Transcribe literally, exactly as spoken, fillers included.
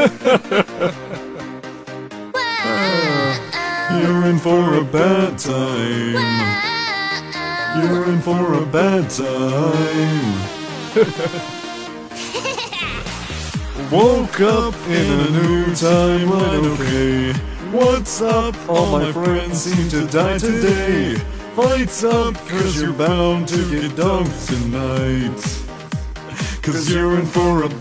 You're in for a bad time. You're in for a bad time. Woke up in a new timeline, okay. What's up? All my friends seem to die today. Fights up, cause you're bound to get dunked tonight. Cause you're in for a